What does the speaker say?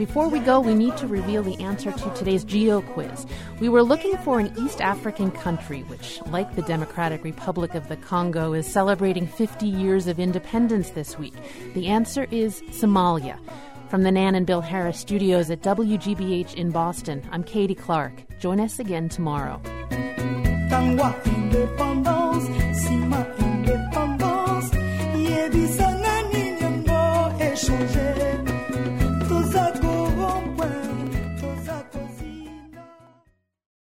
Before we go, we need to reveal the answer to today's Geo quiz. We were looking for an East African country which, like the Democratic Republic of the Congo, is celebrating 50 years of independence this week. The answer is Somalia. From the Nan and Bill Harris studios at WGBH in Boston, I'm Katie Clark. Join us again tomorrow.